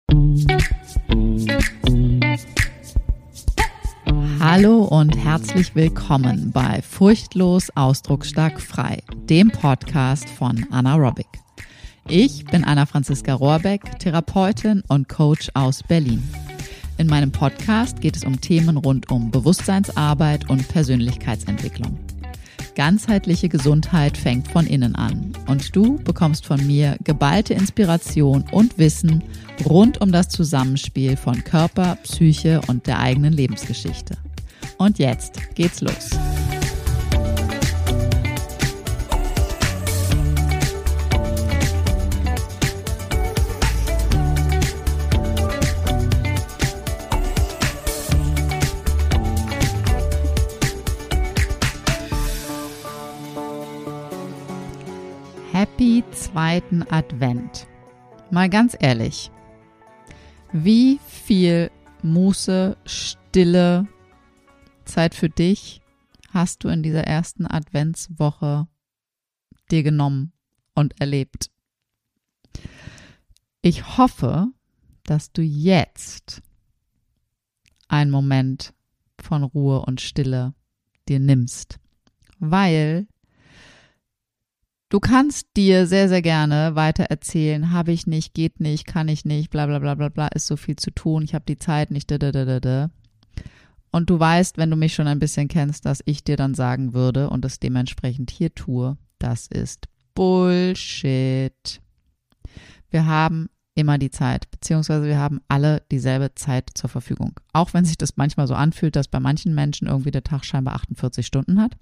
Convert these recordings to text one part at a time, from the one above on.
Hallo und herzlich willkommen bei Furchtlos Ausdrucksstark frei, dem Podcast von Anna Robic. Ich bin Anna-Franziska Rohrbeck, Therapeutin und Coach aus Berlin. In meinem Podcast geht es um Themen rund um Bewusstseinsarbeit und Persönlichkeitsentwicklung. Ganzheitliche Gesundheit fängt von innen an und du bekommst von mir geballte Inspiration und Wissen rund um das Zusammenspiel von Körper, Psyche und der eigenen Lebensgeschichte. Und jetzt geht's los. Happy zweiten Advent. Mal ganz ehrlich, wie viel Muße, Stille, Zeit für dich hast du in dieser ersten Adventswoche dir genommen und erlebt? Ich hoffe, dass du jetzt einen Moment von Ruhe und Stille dir nimmst, weil du kannst dir sehr, sehr gerne weiter erzählen, habe ich nicht, geht nicht, kann ich nicht, bla bla bla bla bla, ist so viel zu tun, ich habe die Zeit nicht, da. Und du weißt, wenn du mich schon ein bisschen kennst, dass ich dir dann sagen würde und es dementsprechend hier tue, das ist Bullshit. Wir haben immer die Zeit, beziehungsweise wir haben alle dieselbe Zeit zur Verfügung. Auch wenn sich das manchmal so anfühlt, dass bei manchen Menschen irgendwie der Tag scheinbar 48 Stunden hat.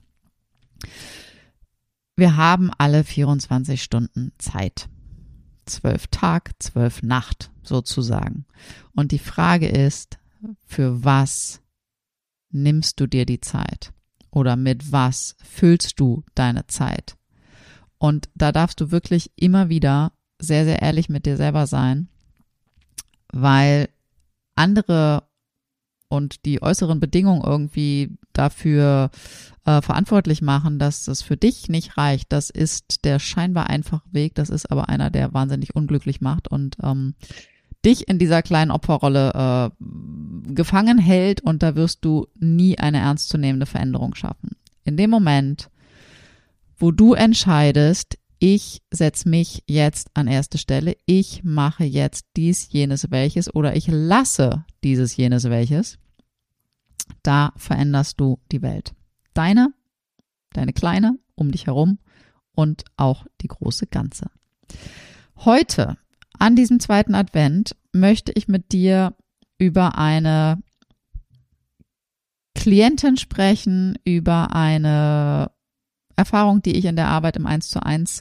Wir haben alle 24 Stunden Zeit. 12 Tag, 12 Nacht sozusagen. Und die Frage ist, für was nimmst du dir die Zeit? Oder mit was füllst du deine Zeit? Und da darfst du wirklich immer wieder sehr, sehr ehrlich mit dir selber sein, weil andere und die äußeren Bedingungen irgendwie dafür verantwortlich machen, dass es für dich nicht reicht. Das ist der scheinbar einfache Weg, das ist aber einer, der wahnsinnig unglücklich macht und dich in dieser kleinen Opferrolle gefangen hält und da wirst du nie eine ernstzunehmende Veränderung schaffen. In dem Moment, wo du entscheidest, ich setze mich jetzt an erste Stelle, ich mache jetzt dies, jenes, welches oder ich lasse dieses, jenes, welches, da veränderst du die Welt. Deine kleine um dich herum und auch die große Ganze. Heute, an diesem zweiten Advent, möchte ich mit dir über eine Klientin sprechen, über eine Erfahrung, die ich in der Arbeit im 1:1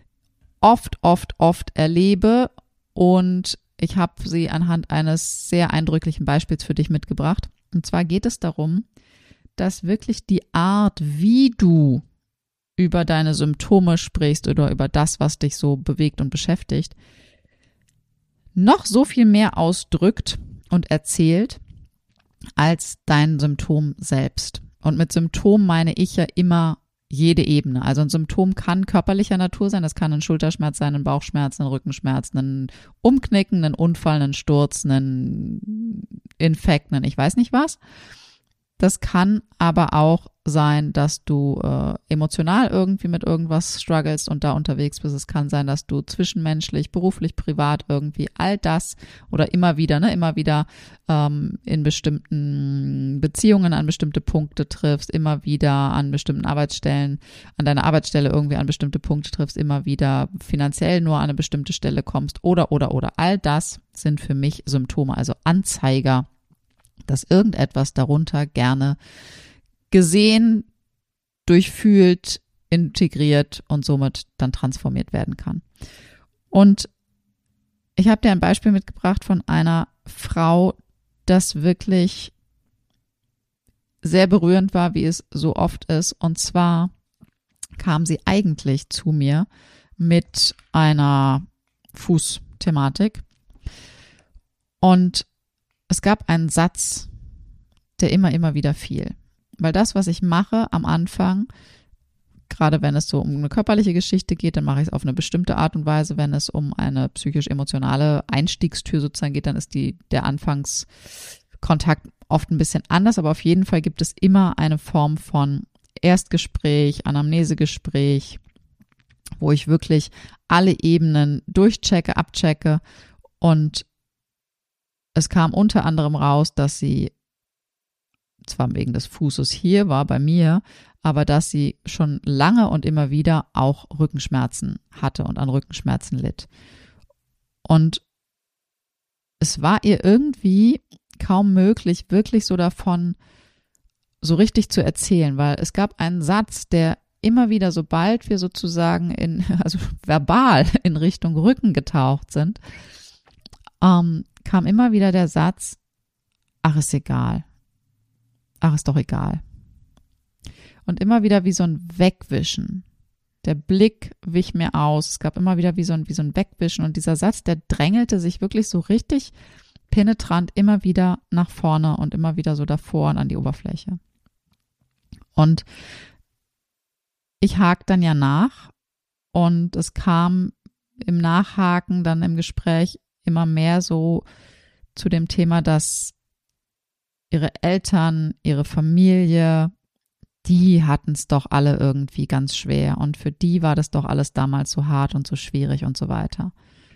oft erlebe und ich habe sie anhand eines sehr eindrücklichen Beispiels für dich mitgebracht. Und zwar geht es darum, dass wirklich die Art, wie du über deine Symptome sprichst oder über das, was dich so bewegt und beschäftigt, noch so viel mehr ausdrückt und erzählt als dein Symptom selbst. Und mit Symptom meine ich ja immer jede Ebene. Also ein Symptom kann körperlicher Natur sein, das kann ein Schulterschmerz sein, ein Bauchschmerz, ein Rückenschmerz, ein Umknicken, ein Unfall, ein Sturz, ein Infekt, ich weiß nicht was. Das kann aber auch sein, dass du emotional irgendwie mit irgendwas strugglest und da unterwegs bist. Es kann sein, dass du zwischenmenschlich, beruflich, privat irgendwie all das oder immer wieder in bestimmten Beziehungen an bestimmte Punkte triffst, immer wieder an bestimmten Arbeitsstellen, an deiner Arbeitsstelle irgendwie an bestimmte Punkte triffst, immer wieder finanziell nur an eine bestimmte Stelle kommst oder. All das sind für mich Symptome, also Anzeiger, dass irgendetwas darunter gerne gesehen, durchfühlt, integriert und somit dann transformiert werden kann. Und ich habe dir ein Beispiel mitgebracht von einer Frau, das wirklich sehr berührend war, wie es so oft ist. Und zwar kam sie eigentlich zu mir mit einer Fußthematik. Und es gab einen Satz, der immer wieder fiel. Weil das, was ich mache am Anfang, Gerade wenn es so um eine körperliche Geschichte geht, dann mache ich es auf eine bestimmte Art und Weise. Wenn es um eine psychisch-emotionale Einstiegstür sozusagen geht, dann ist der Anfangskontakt oft ein bisschen anders. Aber auf jeden Fall gibt es immer eine Form von Erstgespräch, Anamnesegespräch, wo ich wirklich alle Ebenen durchchecke, abchecke. Und es kam unter anderem raus, dass sie zwar wegen des Fußes hier war bei mir, aber dass sie schon lange und immer wieder auch Rückenschmerzen hatte und an Rückenschmerzen litt. Und es war ihr irgendwie kaum möglich, wirklich so davon so richtig zu erzählen, weil es gab einen Satz, der immer wieder, sobald wir sozusagen also verbal in Richtung Rücken getaucht sind, kam immer wieder der Satz, ach, ist egal. Ach, ist doch egal. Und immer wieder wie so ein Wegwischen. Der Blick wich mir aus. Es gab immer wieder wie so ein Wegwischen. Und dieser Satz, der drängelte sich wirklich so richtig penetrant immer wieder nach vorne und immer wieder so davor und an die Oberfläche. Und ich hake dann ja nach und es kam im Nachhaken dann im Gespräch immer mehr so zu dem Thema, dass ihre Eltern, ihre Familie, die hatten es doch alle irgendwie ganz schwer und für die war das doch alles damals so hart und so schwierig und so weiter.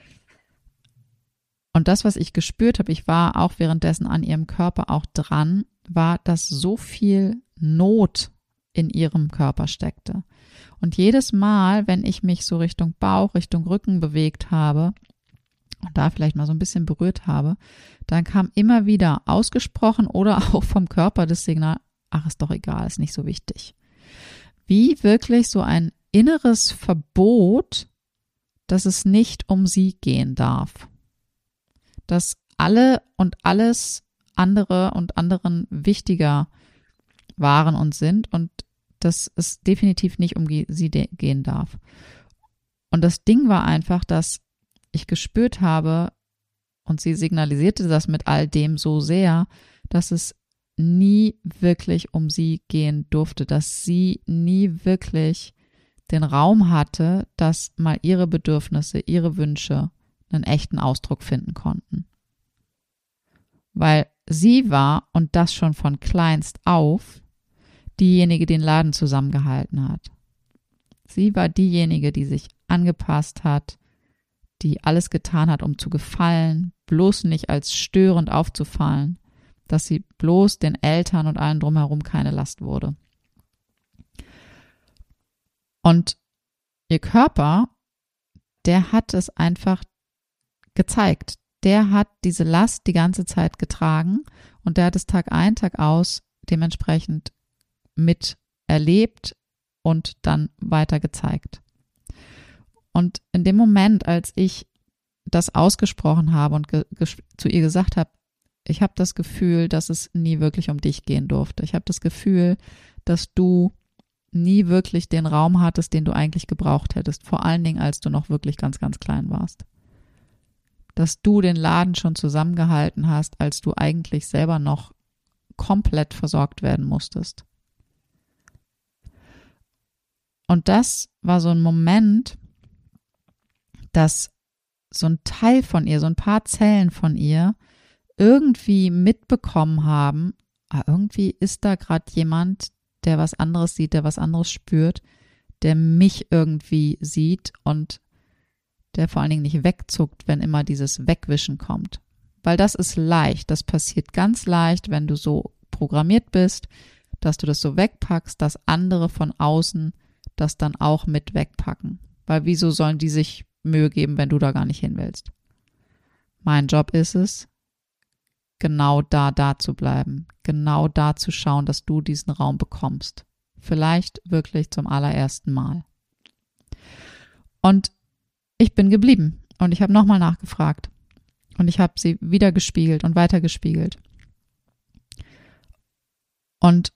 Und das, was ich gespürt habe, ich war auch währenddessen an ihrem Körper auch dran, war, dass so viel Not in ihrem Körper steckte. Und jedes Mal, wenn ich mich so Richtung Bauch, Richtung Rücken bewegt habe und da vielleicht mal so ein bisschen berührt habe, dann kam immer wieder ausgesprochen oder auch vom Körper das Signal, ach, ist doch egal, ist nicht so wichtig. Wie wirklich so ein inneres Verbot, dass es nicht um sie gehen darf. Dass alle und alles andere und anderen wichtiger waren und sind und dass es definitiv nicht um sie gehen darf. Und das Ding war einfach, dass ich gespürt habe und sie signalisierte das mit all dem so sehr, dass es nie wirklich um sie gehen durfte, dass sie nie wirklich den Raum hatte, dass mal ihre Bedürfnisse, ihre Wünsche einen echten Ausdruck finden konnten. Weil sie war, und das schon von kleinst auf, diejenige, die den Laden zusammengehalten hat. Sie war diejenige, die sich angepasst hat, die alles getan hat, um zu gefallen, bloß nicht als störend aufzufallen, dass sie bloß den Eltern und allen drumherum keine Last wurde. Und ihr Körper, der hat es einfach gezeigt. Der hat diese Last die ganze Zeit getragen und der hat es Tag ein, Tag aus dementsprechend mit erlebt und dann weiter gezeigt. Und in dem Moment, als ich das ausgesprochen habe und zu ihr gesagt habe, ich habe das Gefühl, dass es nie wirklich um dich gehen durfte. Ich habe das Gefühl, dass du nie wirklich den Raum hattest, den du eigentlich gebraucht hättest. Vor allen Dingen, als du noch wirklich ganz, ganz klein warst. Dass du den Laden schon zusammengehalten hast, als du eigentlich selber noch komplett versorgt werden musstest. Und das war so ein Moment, dass so ein Teil von ihr, so ein paar Zellen von ihr irgendwie mitbekommen haben, irgendwie ist da gerade jemand, der was anderes sieht, der was anderes spürt, der mich irgendwie sieht und der vor allen Dingen nicht wegzuckt, wenn immer dieses Wegwischen kommt. Weil das ist leicht, das passiert ganz leicht, wenn du so programmiert bist, dass du das so wegpackst, dass andere von außen das dann auch mit wegpacken. Weil wieso sollen die sich Mühe geben, wenn du da gar nicht hin willst? Mein Job ist es, genau da zu bleiben, genau da zu schauen, dass du diesen Raum bekommst. Vielleicht wirklich zum allerersten Mal. Und ich bin geblieben und ich habe nochmal nachgefragt und ich habe sie wieder gespiegelt und weiter gespiegelt. Und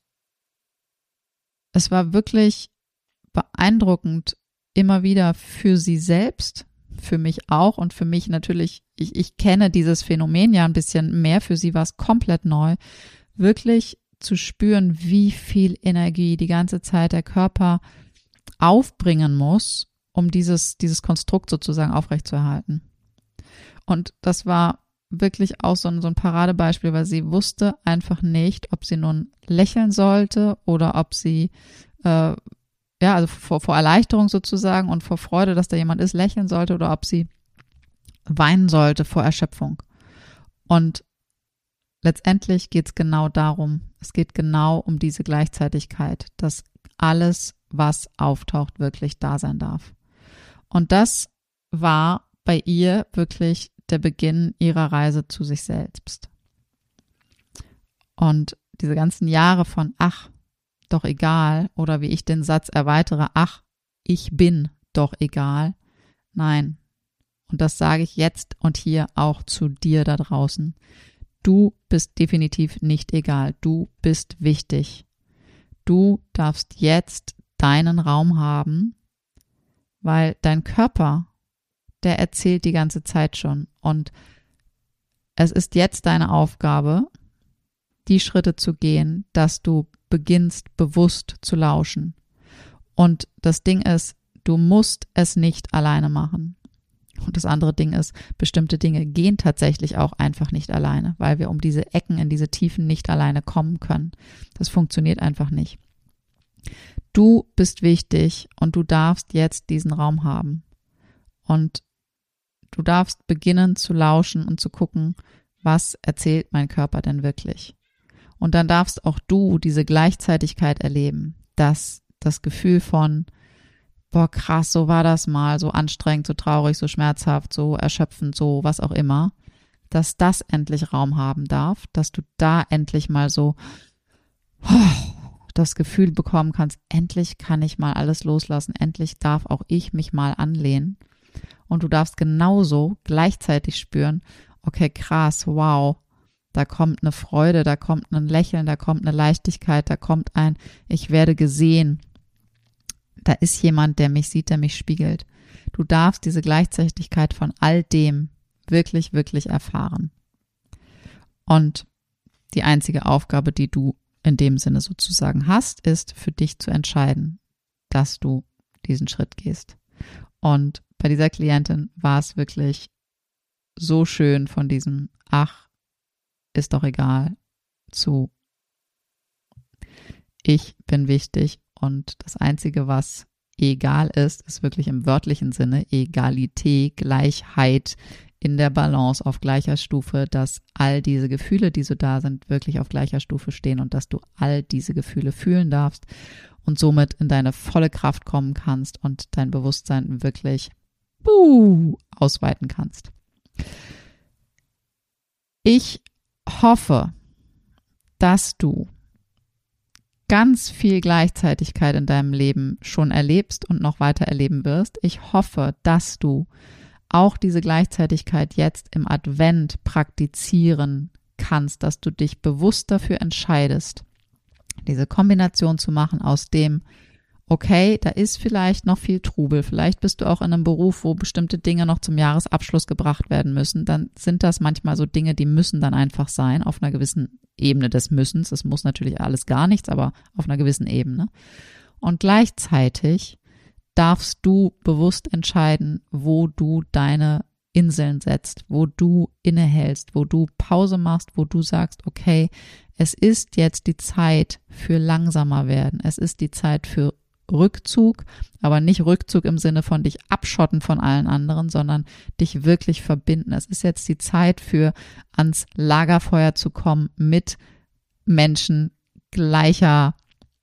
es war wirklich beeindruckend, immer wieder für sie selbst, für mich auch und für mich natürlich, ich kenne dieses Phänomen ja ein bisschen mehr, für sie war es komplett neu, wirklich zu spüren, wie viel Energie die ganze Zeit der Körper aufbringen muss, um dieses Konstrukt sozusagen aufrechtzuerhalten. Und das war wirklich auch so ein Paradebeispiel, weil sie wusste einfach nicht, ob sie nun lächeln sollte oder ob sie, also vor Erleichterung sozusagen und vor Freude, dass da jemand ist, lächeln sollte oder ob sie weinen sollte vor Erschöpfung. Und letztendlich geht es genau darum, es geht genau um diese Gleichzeitigkeit, dass alles, was auftaucht, wirklich da sein darf. Und das war bei ihr wirklich der Beginn ihrer Reise zu sich selbst. Und diese ganzen Jahre von ach, doch egal, oder wie ich den Satz erweitere, ach, ich bin doch egal. Nein. Und das sage ich jetzt und hier auch zu dir da draußen. Du bist definitiv nicht egal. Du bist wichtig. Du darfst jetzt deinen Raum haben, weil dein Körper, der erzählt die ganze Zeit schon. Und es ist jetzt deine Aufgabe, die Schritte zu gehen, dass du beginnst, bewusst zu lauschen. Und das Ding ist, du musst es nicht alleine machen. Und das andere Ding ist, bestimmte Dinge gehen tatsächlich auch einfach nicht alleine, weil wir um diese Ecken in diese Tiefen nicht alleine kommen können. Das funktioniert einfach nicht. Du bist wichtig und du darfst jetzt diesen Raum haben. Und du darfst beginnen zu lauschen und zu gucken, was erzählt mein Körper denn wirklich. Und dann darfst auch du diese Gleichzeitigkeit erleben, dass das Gefühl von boah, krass, so war das mal, so anstrengend, so traurig, so schmerzhaft, so erschöpfend, so was auch immer, dass das endlich Raum haben darf, dass du da endlich mal so das Gefühl bekommen kannst, endlich kann ich mal alles loslassen, endlich darf auch ich mich mal anlehnen. Und du darfst genauso gleichzeitig spüren, okay, krass, wow, da kommt eine Freude, da kommt ein Lächeln, da kommt eine Leichtigkeit, da kommt ein, ich werde gesehen. Da ist jemand, der mich sieht, der mich spiegelt. Du darfst diese Gleichzeitigkeit von all dem wirklich, wirklich erfahren. Und die einzige Aufgabe, die du in dem Sinne sozusagen hast, ist für dich zu entscheiden, dass du diesen Schritt gehst. Und bei dieser Klientin war es wirklich so schön von diesem, ach, ist doch egal, zu ich bin wichtig. Und das Einzige, was egal ist, ist wirklich im wörtlichen Sinne Egalität, Gleichheit in der Balance auf gleicher Stufe, dass all diese Gefühle, die so da sind, wirklich auf gleicher Stufe stehen und dass du all diese Gefühle fühlen darfst und somit in deine volle Kraft kommen kannst und dein Bewusstsein wirklich ausweiten kannst. Ich hoffe, dass du ganz viel Gleichzeitigkeit in deinem Leben schon erlebst und noch weiter erleben wirst. Ich hoffe, dass du auch diese Gleichzeitigkeit jetzt im Advent praktizieren kannst, dass du dich bewusst dafür entscheidest, diese Kombination zu machen aus dem, okay, da ist vielleicht noch viel Trubel, vielleicht bist du auch in einem Beruf, wo bestimmte Dinge noch zum Jahresabschluss gebracht werden müssen, dann sind das manchmal so Dinge, die müssen dann einfach sein, auf einer gewissen Ebene des Müssens. Es muss natürlich alles gar nichts, aber auf einer gewissen Ebene. Und gleichzeitig darfst du bewusst entscheiden, wo du deine Inseln setzt, wo du innehältst, wo du Pause machst, wo du sagst, okay, es ist jetzt die Zeit für langsamer werden, es ist die Zeit für Rückzug, aber nicht Rückzug im Sinne von dich abschotten von allen anderen, sondern dich wirklich verbinden. Es ist jetzt die Zeit für ans Lagerfeuer zu kommen mit Menschen gleicher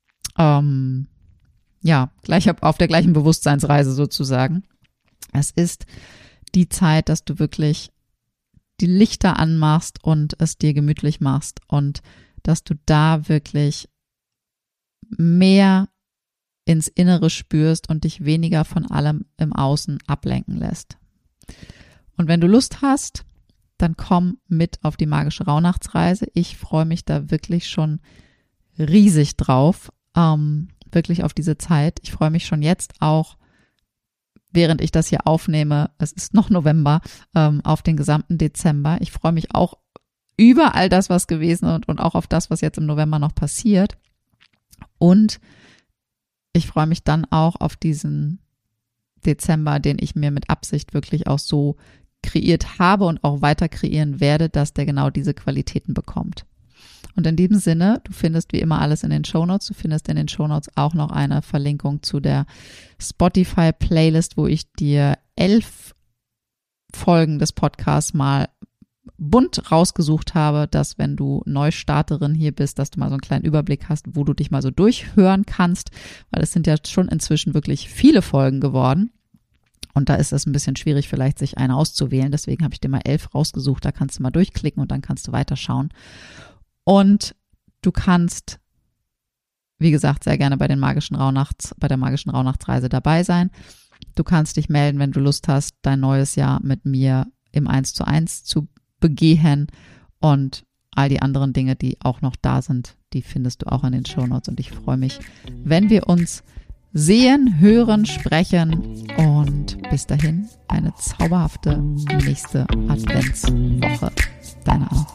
auf der gleichen Bewusstseinsreise sozusagen. Es ist die Zeit, dass du wirklich die Lichter anmachst und es dir gemütlich machst und dass du da wirklich mehr ins Innere spürst und dich weniger von allem im Außen ablenken lässt. Und wenn du Lust hast, dann komm mit auf die magische Rauhnachtsreise. Ich freue mich da wirklich schon riesig drauf, wirklich auf diese Zeit. Ich freue mich schon jetzt auch, während ich das hier aufnehme, es ist noch November, auf den gesamten Dezember. Ich freue mich auch über all das, was gewesen ist und auch auf das, was jetzt im November noch passiert. Und ich freue mich dann auch auf diesen Dezember, den ich mir mit Absicht wirklich auch so kreiert habe und auch weiter kreieren werde, dass der genau diese Qualitäten bekommt. Und in diesem Sinne, du findest wie immer alles in den Shownotes. Du findest in den Shownotes auch noch eine Verlinkung zu der Spotify-Playlist, wo ich dir 11 Folgen des Podcasts mal bunt rausgesucht habe, dass wenn du Neustarterin hier bist, dass du mal so einen kleinen Überblick hast, wo du dich mal so durchhören kannst, weil es sind ja schon inzwischen wirklich viele Folgen geworden. Und da ist es ein bisschen schwierig, vielleicht sich eine auszuwählen. Deswegen habe ich dir mal 11 rausgesucht. Da kannst du mal durchklicken und dann kannst du weiterschauen. Und du kannst, wie gesagt, sehr gerne bei der magischen Rauhnachtsreise dabei sein. Du kannst dich melden, wenn du Lust hast, dein neues Jahr mit mir im 1:1 zu begehen. Und all die anderen Dinge, die auch noch da sind, die findest du auch in den Shownotes. Und ich freue mich, wenn wir uns sehen, hören, sprechen. Und bis dahin eine zauberhafte nächste Adventswoche. Deine Anna.